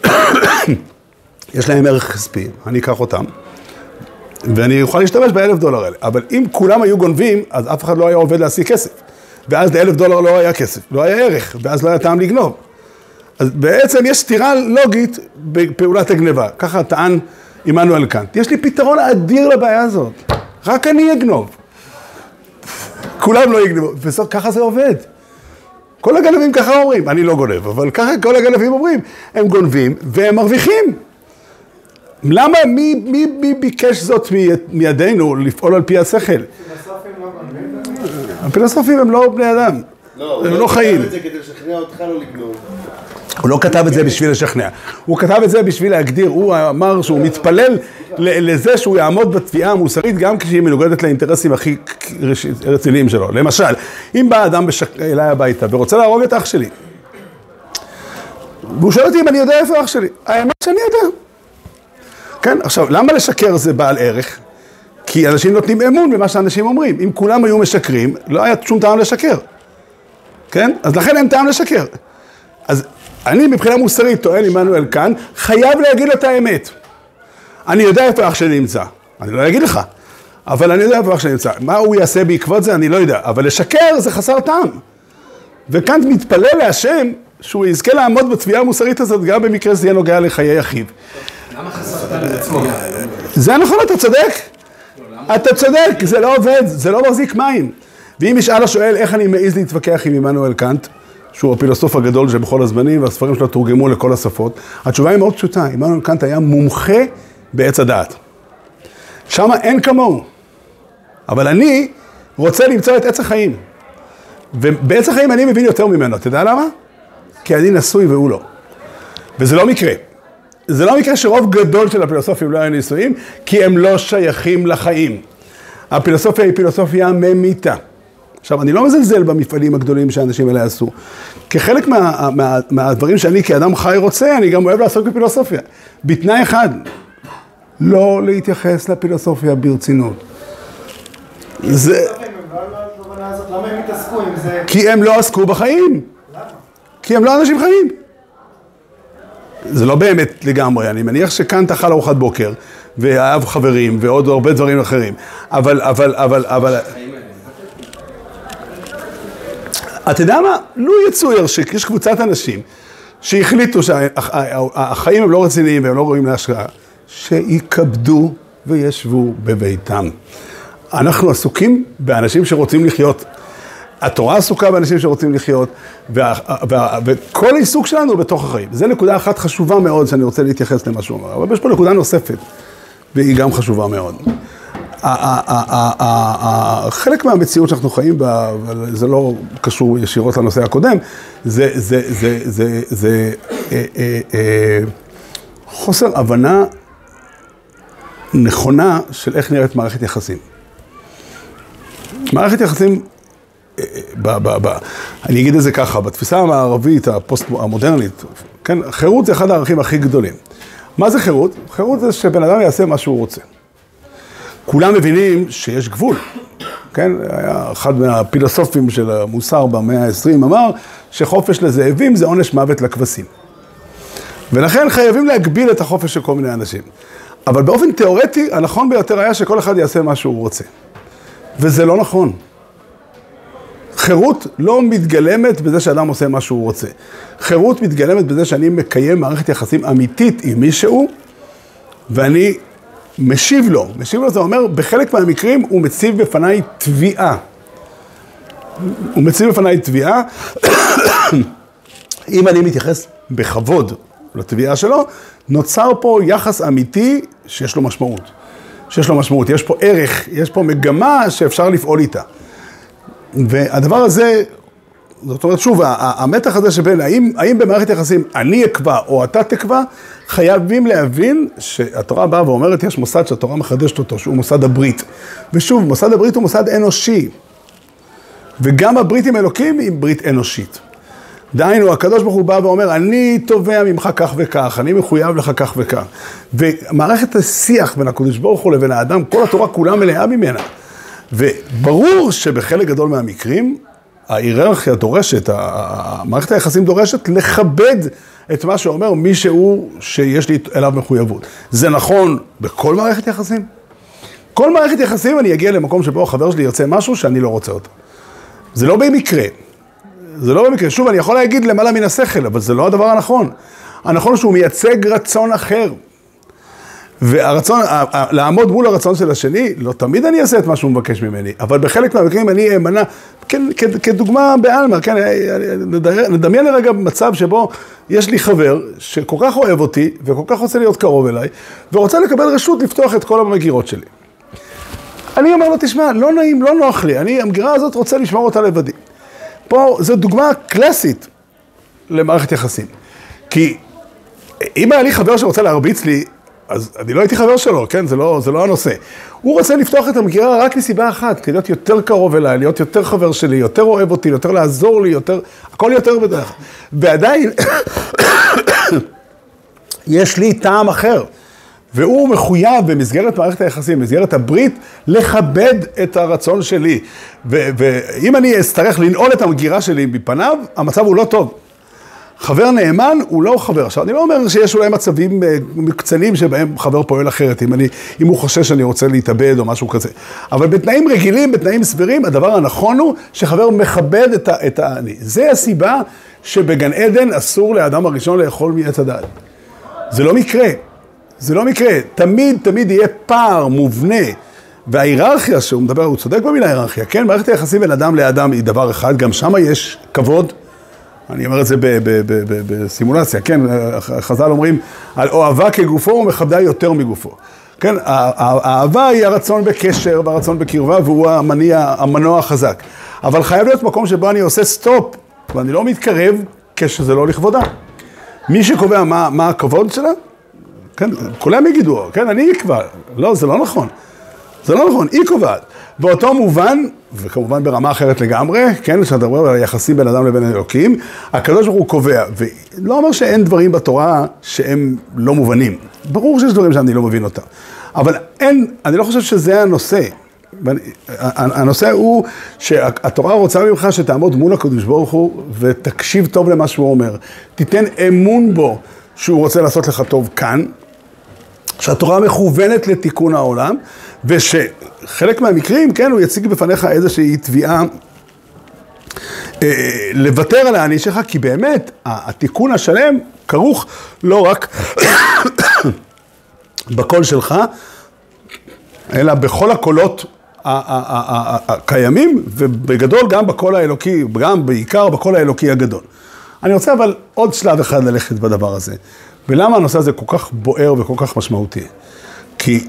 יש להם ערך כספי, אני אקח אותם, ואני אוכל להשתמש באלף דולר האלה. אבל אם כולם היו גונבים, אז אף אחד לא היה עובד להשיג כסף. ואז לאלף דולר לא היה כסף, לא היה ערך, ואז לא היה טעם לגנוב. אז בעצם יש סתירה לוגית בפעולת הגניבה. ככה טען עמנואל קאנט. יש לי פתרון אדיר לבעיה הזאת. רק אני אגנוב. כולם לא יגנבו. וככה זה עובד. כל הגנבים ככה אומרים. אני לא גונב, אבל ככה כל הגנבים אומרים. הם גונבים והם מרוויחים. למה? מי, מי, מי ביקש זאת מידינו לפעול על פי השכל? הפילוסופים הם לא בני אדם. לא, הם לא חיים. זה כדי לשכנע אותך לא לגנוב. הוא לא כתב את זה בשביל לשכנע, הוא כתב את זה בשביל להגדיר, הוא אמר שהוא מתפלל לזה שהוא יעמוד בתביעה המוסרית גם כשהיא מנוגדת לאינטרסים הכי רציניים שלו. למשל, אם בא אדם אליי הביתה ורוצה להרוג את אח שלי, והוא שואל אותי אם אני יודע איפה אח שלי, האמת שאני יודע. כן, עכשיו, למה לשקר זה בעל ערך? כי אנשים נותנים אמון במה שאנשים אומרים. אם כולם היו משקרים, לא היה שום טעם לשקר. כן? אז לכן אין טעם לשקר. אז אני מבחינה מוסרית, טוען עמנואל קאנט, חייב להגיד לו את האמת. אני יודע איפה אח שלי נמצא. אני לא אגיד לך. אבל אני יודע איפה אח שלי נמצא. מה הוא יעשה בעקבות זה, אני לא יודע. אבל לשקר זה חסר טעם. וקאנט מתפלל להשם שהוא יזכה לעמוד בתביעה המוסרית הזאת, גם במקרה זה יהיה נוגע לחיי אחיו. למה חסר טעם לעצמו? זה נכון, אתה צודק. אתה צודק, זה לא עובד, זה לא מחזיק מים. ואם ישאל השואל איך אני מעז להתווכח עם עמנואל קאנט, שהוא הפילוסוף הגדול שבכל הזמנים, והספרים שלו תורגמו לכל השפות, התשובה היא מאוד פשוטה. עמנואל קאנט היה מומחה בעץ הדעת. שם אין כמוהו. אבל אני רוצה למצוא את עץ החיים. ובעץ החיים אני מבין יותר ממנו. אתה יודע למה? כי אני נשוי והוא לא. וזה לא מקרה. זה לא מקרה שרוב גדול של הפילוסופים לא היו נישואים, כי הם לא שייכים לחיים. הפילוסופיה היא פילוסופיה ממיתה. עכשיו, אני לא מזלזל במפעלים הגדולים שהאנשים האלה עשו. כחלק מה, מה, מהדברים שאני כאדם חי רוצה, אני גם אוהב לעסוק בפילוסופיה. בתנאי אחד, לא להתייחס לפילוסופיה ברצינות. זה... למה הם התעסקו עם זה? כי הם לא עסקו בחיים. למה? כי הם לא אנשים חיים. זה לא באמת לגמרי, אני מניח שקאנט אכל ארוחת בוקר, ואהב חברים, ועוד הרבה דברים אחרים. אבל, אבל, אבל, אבל... אתה יודע מה? לא יצויר שיש קבוצת אנשים שהחליטו שהחיים הם לא רציניים והם לא רואים להשקעה, שיקבדו וישבו בביתם. אנחנו עסוקים באנשים שרוצים לחיות. התורה עסוקה באנשים שרוצים לחיות, וה, וה, וכל העיסוק שלנו בתוך החיים. זו נקודה אחת חשובה מאוד שאני רוצה להתייחס למה שהוא אומר, אבל יש פה נקודה נוספת, והיא גם חשובה מאוד. חלק מהמציאות שאנחנו חיים בה, אבל זה לא קשור ישירות לנושא הקודם, זה, זה, זה, זה, זה אה, אה, אה, חוסר הבנה נכונה של איך נראית מערכת יחסים. מערכת יחסים, ב, ב, ב, אני אגיד את זה ככה, בתפיסה המערבית, הפוסט המודרנית, כן, חירות זה אחד הערכים הכי גדולים. מה זה חירות? חירות זה שבן אדם יעשה מה שהוא רוצה. כולם מבינים שיש גבול, כן? היה אחד מהפילוסופים של המוסר במאה ה-עשרים אמר שחופש לזאבים זה עונש מוות לכבשים. ולכן חייבים להגביל את החופש של כל מיני אנשים. אבל באופן תיאורטי, הנכון ביותר היה שכל אחד יעשה מה שהוא רוצה. וזה לא נכון. חירות לא מתגלמת בזה שאדם עושה מה שהוא רוצה. חירות מתגלמת בזה שאני מקיים מערכת יחסים אמיתית עם מישהו, ואני משיב לו. משיב לו זה אומר, בחלק מהמקרים הוא מציב בפניי תביעה. הוא מציב בפניי תביעה, אם אני מתייחס בכבוד לתביעה שלו, נוצר פה יחס אמיתי שיש לו משמעות. שיש לו משמעות, יש פה ערך, יש פה מגמה שאפשר לפעול איתה. והדבר הזה, זאת אומרת, שוב, המתח הזה שבין, האם, האם במערכת יחסים אני אקבע או אתה תקבע, חייבים להבין שהתורה באה ואומרת, יש מוסד שהתורה מחדשת אותו, שהוא מוסד הברית. ושוב, מוסד הברית הוא מוסד אנושי. וגם הברית עם אלוקים היא ברית אנושית. דהיינו, הקדוש ברוך הוא בא ואומר, אני תובע ממך כך וכך, אני מחויב לך כך וכך. ומערכת השיח בין הקדוש ברוך הוא לבין האדם, כל התורה כולה מלאה ממנה. וברור שבחלק גדול מהמקרים, ההיררכיה דורשת, המערכת היחסים דורשת לכבד את מה שאומר מישהו שיש לי אליו מחויבות. זה נכון בכל מערכת יחסים. כל מערכת יחסים אני אגיע למקום שבו החבר שלי ירצה משהו שאני לא רוצה אותו. זה לא במקרה. זה לא במקרה. שוב, אני יכול להגיד למעלה מן השכל, אבל זה לא הדבר הנכון. הנכון שהוא מייצג רצון אחר. והרצון, לעמוד מול הרצון של השני, לא תמיד אני אעשה את מה שהוא מבקש ממני, אבל בחלק מהמקרים אני אמנע, כן, כדוגמה באלמה, כן, נדמיין לרגע מצב שבו יש לי חבר שכל כך אוהב אותי, וכל כך רוצה להיות קרוב אליי, ורוצה לקבל רשות לפתוח את כל המגירות שלי. אני אומר לו, תשמע, לא נעים, לא נוח לי, אני, המגירה הזאת רוצה לשמור אותה לבדי. פה זו דוגמה קלאסית למערכת יחסים. כי אם היה לי חבר שרוצה להרביץ לי, אז אני לא הייתי חבר שלו, כן? זה לא, זה לא הנושא. הוא רוצה לפתוח את המגירה רק מסיבה אחת, כדי להיות יותר קרוב אליי, להיות יותר חבר שלי, יותר אוהב אותי, יותר לעזור לי, יותר, הכל יותר בדרך. ועדיין, יש לי טעם אחר, והוא מחויב במסגרת מערכת היחסים, במסגרת הברית, לכבד את הרצון שלי. ו- ואם אני אצטרך לנעול את המגירה שלי מפניו, המצב הוא לא טוב. חבר נאמן הוא לא חבר. עכשיו, אני לא אומר שיש אולי מצבים מקצנים שבהם חבר פועל אחרת, אם, אני, אם הוא חושב שאני רוצה להתאבד או משהו כזה. אבל בתנאים רגילים, בתנאים סבירים, הדבר הנכון הוא שחבר מכבד את, ה, את האני. זה הסיבה שבגן עדן אסור לאדם הראשון לאכול מעץ הדעת. זה לא מקרה. זה לא מקרה. תמיד, תמיד יהיה פער מובנה. וההיררכיה שהוא מדבר, הוא צודק במילה היררכיה. כן, מערכת היחסים בין אדם לאדם היא דבר אחד, גם שם יש כבוד. אני אומר את זה בסימולציה, כן, חז"ל אומרים, על אוהבה כגופו ומכבדה יותר מגופו. כן, האהבה היא הרצון בקשר והרצון בקרבה, והוא המניע, המנוע החזק. אבל חייב להיות מקום שבו אני עושה סטופ, ואני לא מתקרב כשזה לא לכבודה. מי שקובע מה, מה הכבוד שלה, כן, כולם יגידו, כן, אני אקבע. לא, זה לא נכון. זה לא נכון, היא קובעת. באותו מובן, וכמובן ברמה אחרת לגמרי, כן, כשאתה מדבר על היחסים בין אדם לבין אלוקים, הקדוש ברוך הוא קובע, ולא אומר שאין דברים בתורה שהם לא מובנים. ברור שיש דברים שאני לא מבין אותם. אבל אין, אני לא חושב שזה הנושא. הנושא הוא שהתורה רוצה ממך שתעמוד מול הקדוש ברוך הוא, ותקשיב טוב למה שהוא אומר. תיתן אמון בו שהוא רוצה לעשות לך טוב כאן, שהתורה מכוונת לתיקון העולם, ושחלק מהמקרים, כן, הוא יציג בפניך איזושהי תביעה אה, לוותר על האני שלך, כי באמת התיקון השלם כרוך לא רק בקול שלך, אלא בכל הקולות הקיימים, ובגדול גם בקול האלוקי, גם בעיקר בקול האלוקי הגדול. אני רוצה אבל עוד שלב אחד ללכת בדבר הזה. ולמה הנושא הזה כל כך בוער וכל כך משמעותי? כי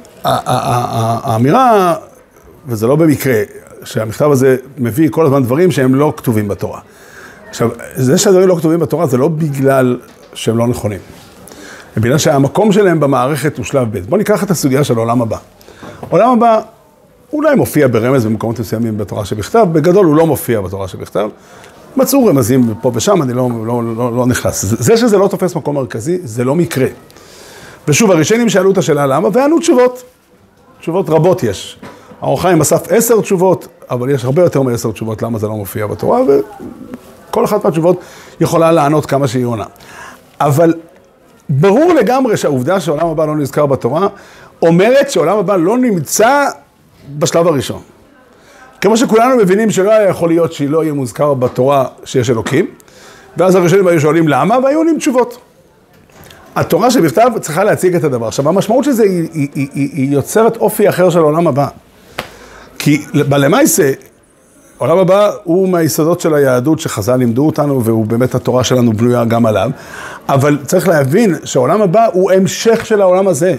האמירה, וזה לא במקרה, שהמכתב הזה מביא כל הזמן דברים שהם לא כתובים בתורה. עכשיו, זה שהדברים לא כתובים בתורה זה לא בגלל שהם לא נכונים. בגלל שהמקום שלהם במערכת הוא שלב ב'. בואו ניקח את הסוגיה של העולם הבא. העולם הבא אולי מופיע ברמז במקומות מסוימים בתורה שבכתב, בגדול הוא לא מופיע בתורה שבכתב. מצאו רמזים פה ושם, אני לא, לא, לא, לא נכנס. זה שזה לא תופס מקום מרכזי, זה לא מקרה. ושוב, הראשונים שאלו את השאלה למה, וענו תשובות. תשובות רבות יש. האור החיים אסף עשר תשובות, אבל יש הרבה יותר מעשר תשובות למה זה לא מופיע בתורה, וכל אחת מהתשובות יכולה לענות כמה שהיא עונה. אבל ברור לגמרי שהעובדה שעולם הבא לא נזכר בתורה, אומרת שעולם הבא לא נמצא בשלב הראשון. כמו שכולנו מבינים שלא היה יכול להיות שהיא לא יהיה מוזכר בתורה שיש אלוקים, ואז הראשונים היו שואלים למה, והיו עונים תשובות. התורה שבכתב צריכה להציג את הדבר. עכשיו, המשמעות של זה היא, היא, היא, היא יוצרת אופי אחר של העולם הבא. כי בלמייסה, העולם הבא הוא מהיסודות של היהדות שחז"ל לימדו אותנו, והוא באמת התורה שלנו בנויה גם עליו. אבל צריך להבין שהעולם הבא הוא המשך של העולם הזה.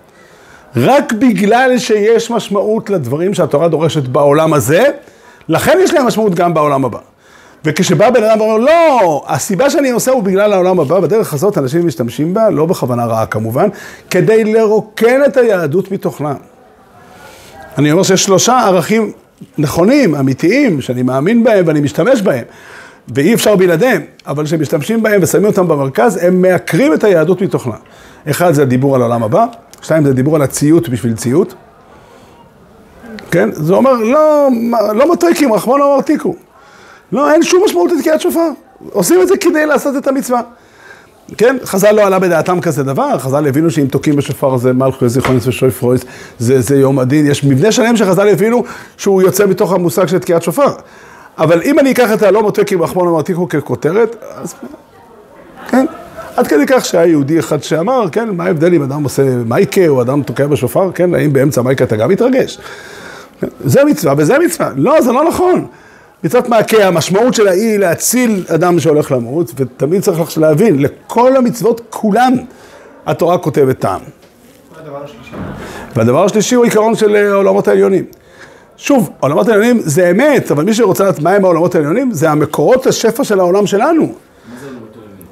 רק בגלל שיש משמעות לדברים שהתורה דורשת בעולם הזה, לכן יש להם משמעות גם בעולם הבא. וכשבא בן אדם ואומר, לא, הסיבה שאני עושה הוא בגלל העולם הבא, בדרך הזאת אנשים משתמשים בה, לא בכוונה רעה כמובן, כדי לרוקן את היהדות מתוכנה. אני אומר שיש שלושה ערכים נכונים, אמיתיים, שאני מאמין בהם ואני משתמש בהם, ואי אפשר בלעדיהם, אבל כשמשתמשים בהם ושמים אותם במרכז, הם מעקרים את היהדות מתוכנה. אחד זה הדיבור על העולם הבא, שתיים זה דיבור על הציות בשביל ציות. כן? זה אומר, לא, לא מטריקים, רחמון לא מרתיקו. לא, אין שום משמעות לתקיעת שופר. עושים את זה כדי לעשות את המצווה. כן? חז"ל לא עלה בדעתם כזה דבר, חז"ל הבינו שאם תוקים בשופר זה מלכו זיכרונס ושויפרויס, זה, זה יום הדין. יש מבנה שלם שחז"ל הבינו שהוא יוצא מתוך המושג של תקיעת שופר. אבל אם אני אקח את הלא מטריקים, רחמון לא מרתיקו ככותרת, אז כן? עד כדי כך שהיה יהודי אחד שאמר, כן, מה ההבדל אם אדם עושה מייקה או אדם תוקע בשופר, כן, האם באמצע מייקה אתה גם מתרגש? זה מצווה וזה מצווה. לא, זה לא נכון. מצוות מעקה, המשמעות שלה היא להציל אדם שהולך למות, ותמיד צריך להבין, לכל המצוות כולן התורה כותבת טעם. והדבר השלישי? והדבר השלישי הוא עיקרון של עולמות העליונים. שוב, עולמות העליונים זה אמת, אבל מי שרוצה לדעת מהם העולמות העליונים, זה המקורות השפע של העולם שלנו.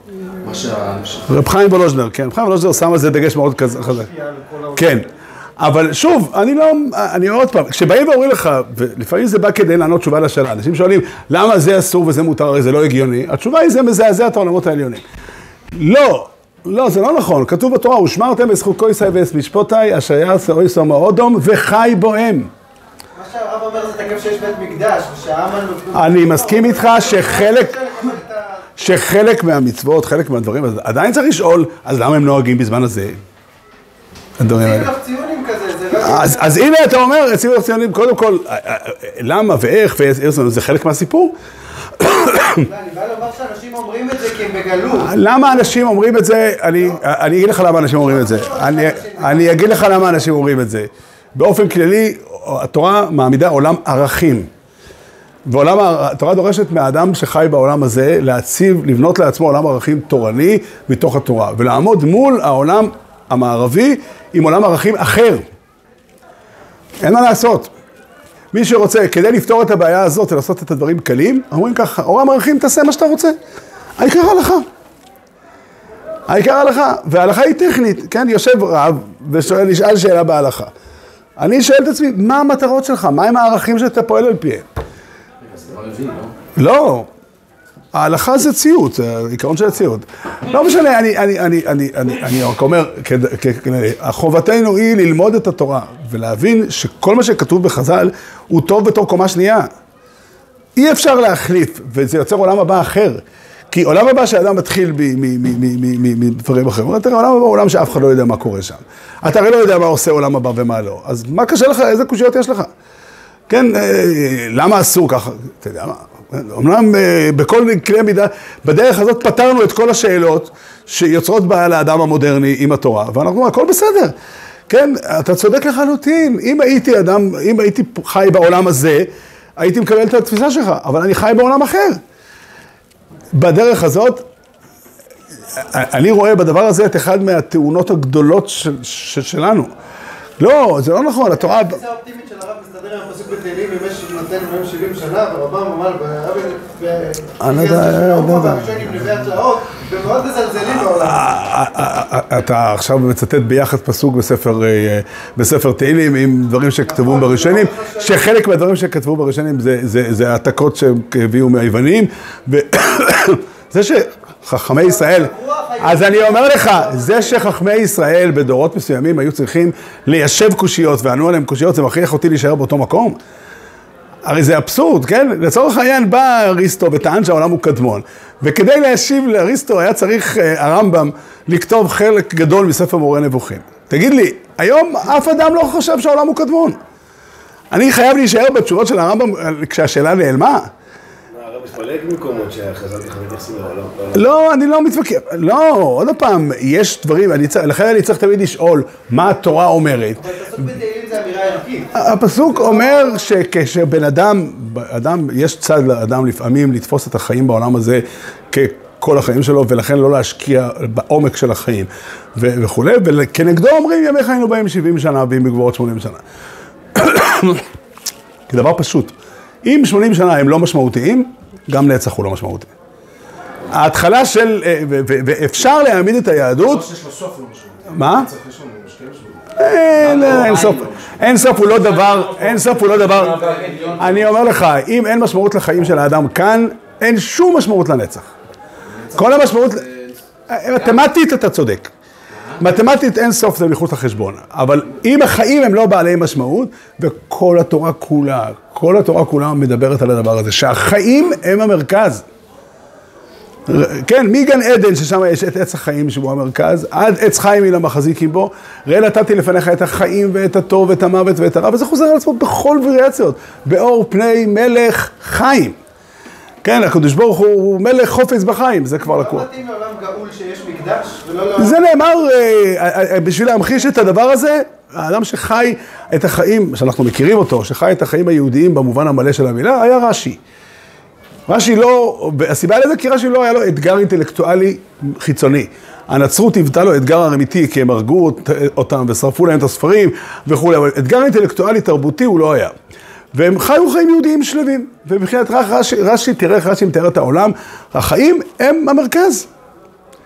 מה שה... רב חיים וולוז'נר, כן, רב חיים וולוז'נר שם על זה דגש מאוד כזה. כן, אבל שוב, אני לא, אני עוד פעם, כשבאים ואומרים לך, ולפעמים זה בא כדי לענות תשובה לשאלה, אנשים שואלים, למה זה אסור וזה מותר, הרי זה לא הגיוני, התשובה היא זה מזעזע את העולמות העליונים. לא, לא, זה לא נכון, כתוב בתורה, ושמרתם בזכות כה ישראל ואת משפותי, אשר יעשה אויסו מאודום, וחי בוהם. מה שהרב אומר זה תקף שיש בית מקדש, ושהאמן... אני מסכים איתך שחלק, שחלק מהמצוות, חלק מהדברים, עדיין צריך לשאול, אז למה הם נוהגים בזמן הזה? הדברים האלה. ציון לך ציונים כזה, זה רק... אז, אז הנה אתה אומר, ציון לך ציונים, קודם כל, למה ואיך, זה חלק מהסיפור? אני בא לומר שאנשים אומרים את זה כי הם בגלות. למה אנשים אומרים את זה? אני, אני אגיד לך למה אנשים אומרים את זה. אני, אני אגיד לך למה אנשים אומרים את זה. באופן כללי, התורה מעמידה עולם ערכים. ועולם, התורה דורשת מהאדם שחי בעולם הזה להציב, לבנות לעצמו עולם ערכים תורני מתוך התורה, ולעמוד מול העולם המערבי עם עולם ערכים אחר. אין מה לעשות. מי שרוצה, כדי לפתור את הבעיה הזאת ולעשות את הדברים קלים, אומרים ככה, עולם ערכים תעשה מה שאתה רוצה. העיקר הלכה. העיקר הלכה, וההלכה היא טכנית, כן? יושב רב ושואל, נשאל שאלה בהלכה. אני שואל את עצמי, מה המטרות שלך? מה הם הערכים שאתה פועל על פיהם? לא, ההלכה זה ציות, זה עיקרון של הציות. לא משנה, אני, אני, אני, אני, אני, אני רק אומר, החובתנו היא ללמוד את התורה ולהבין שכל מה שכתוב בחז"ל הוא טוב בתור קומה שנייה. אי אפשר להחליף, וזה יוצר עולם הבא אחר. כי עולם הבא שאדם מתחיל מדברים אחרים, אתה רואה, עולם הבא הוא עולם שאף אחד לא יודע מה קורה שם. אתה הרי לא יודע מה עושה עולם הבא ומה לא. אז מה קשה לך, איזה קושיות יש לך? כן, למה אסור ככה? אתה יודע מה? אומנם בכל כלי מידה, בדרך הזאת פתרנו את כל השאלות שיוצרות בעיה לאדם המודרני עם התורה, ואנחנו, הכל בסדר. כן, אתה צודק לחלוטין. אם הייתי אדם, אם הייתי חי בעולם הזה, הייתי מקבל את התפיסה שלך, אבל אני חי בעולם אחר. בדרך הזאת, אני רואה בדבר הזה את אחד מהתאונות הגדולות של, של, שלנו. לא, זה לא נכון, התורה... התפיסה האופטימית של הרב מסתדר עם הפסוק בתהילים, אם יש נותן מהם שבעים שנה, ורבם אמר, אני יודע, עם נביאי התלאות, ומאוד מזלזלים בעולם. אתה עכשיו מצטט ביחד פסוק בספר, בספר תהילים, עם דברים שכתבו בראשונים, שחלק מהדברים שכתבו בראשונים זה העתקות שהביאו מהיוונים, וזה שחכמי ישראל, אז אני אומר לך, זה שחכמי ישראל בדורות מסוימים היו צריכים ליישב קושיות וענו עליהם קושיות, זה מכריח אותי להישאר באותו מקום. הרי זה אבסורד, כן? לצורך העניין בא אריסטו וטען שהעולם הוא קדמון, וכדי להשיב לאריסטו היה צריך הרמב"ם לכתוב חלק גדול מספר מורה נבוכים. תגיד לי, היום אף אדם לא חושב שהעולם הוא קדמון. אני חייב להישאר בתשובות של הרמב"ם כשהשאלה נעלמה. הרב מתפלג במקומות שהחז"ל בכלל מתייחסים לעולם. לא, אני לא מתווכח. לא, עוד פעם, יש דברים, לכן אני צריך תמיד לשאול מה התורה אומרת. אבל פסוק בתהילים זה אמירה ערכית. הפסוק אומר שכשבן אדם, אדם, יש צד לאדם לפעמים לתפוס את החיים בעולם הזה ככל החיים שלו, ולכן לא להשקיע בעומק של החיים וכו'. וכנגדו אומרים, ימיך היינו בהם שבעים שנה, ואם בגבורות שמונים שנה. כדבר פשוט. אם שמונים שנה הם לא משמעותיים, גם נצח הוא לא משמעותי. ההתחלה של, ואפשר להעמיד את היהדות... שיש לו סוף לא משמעותי. מה? נצח יש לנו משקיע משמעותי. אין סוף. אין סוף הוא לא דבר, אין סוף הוא לא דבר. אני אומר לך, אם אין משמעות לחיים של האדם כאן, אין שום משמעות לנצח. כל המשמעות... מתמטית אתה צודק. מתמטית אין סוף זה מחוץ לחשבון, אבל אם החיים הם לא בעלי משמעות, וכל התורה כולה, כל התורה כולה מדברת על הדבר הזה, שהחיים הם המרכז. כן, מגן עדן ששם יש את עץ החיים שהוא המרכז, עד עץ חיים היא למחזיקים בו, ראה נתתי לפניך את החיים ואת הטוב ואת המוות ואת הרע, וזה חוזר על עצמו בכל וריאציות, באור פני מלך חיים. כן, הקדוש ברוך הוא מלך חופץ בחיים, זה כבר לקוח. לא מתאים לעולם גאול שיש מקדש ולא... זה נאמר, בשביל להמחיש את הדבר הזה, האדם שחי את החיים, שאנחנו מכירים אותו, שחי את החיים היהודיים במובן המלא של המילה, היה רש"י. רש"י לא, הסיבה לזה כי רש"י לא היה לו אתגר אינטלקטואלי חיצוני. הנצרות היוותה לו אתגר אמיתי, כי הם הרגו אותם ושרפו להם את הספרים וכו', אבל אתגר אינטלקטואלי תרבותי הוא לא היה. והם חיו חיים יהודיים שלבים, ומבחינת רש"י, רש"י, תראה איך רש"י מתאר את העולם, החיים הם המרכז.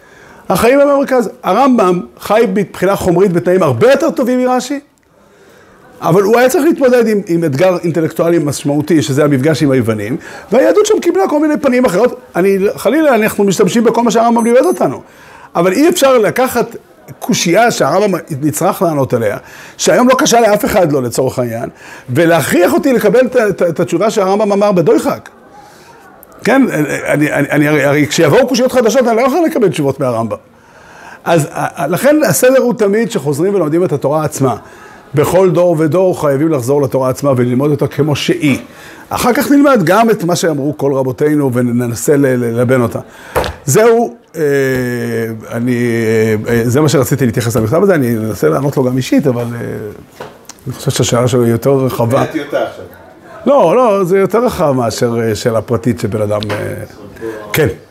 החיים הם במרכז. הרמב"ם חי מבחינה חומרית בתנאים הרבה יותר טובים מרש"י, אבל הוא היה צריך להתמודד עם, עם אתגר אינטלקטואלי משמעותי, שזה המפגש עם היוונים, והיהדות שם קיבלה כל מיני פנים אחרות. אני, חלילה, אנחנו משתמשים בכל מה שהרמב"ם לימד אותנו, אבל אי אפשר לקחת קושייה שהרמב"ם נצטרך לענות עליה, שהיום לא קשה לאף אחד לא לצורך העניין, ולהכריח אותי לקבל את, את, את התשובה שהרמב"ם אמר בדויחק. כן, אני, אני, אני, הרי כשיבואו קושיות חדשות, אני לא יכול לקבל תשובות מהרמב"ם. אז לכן הסדר הוא תמיד שחוזרים ולומדים את התורה עצמה. בכל דור ודור חייבים לחזור לתורה עצמה וללמוד אותה כמו שהיא. אחר כך נלמד גם את מה שאמרו כל רבותינו וננסה ללבן אותה. זהו, אה, אני, אה, זה מה שרציתי להתייחס למכתב הזה, אני אנסה לענות לו גם אישית, אבל אה, אני חושב שהשאלה שלו היא יותר רחבה. ראיתי אותה עכשיו. לא, לא, זה יותר רחב מאשר שאלה פרטית שבן אדם... אה, כן.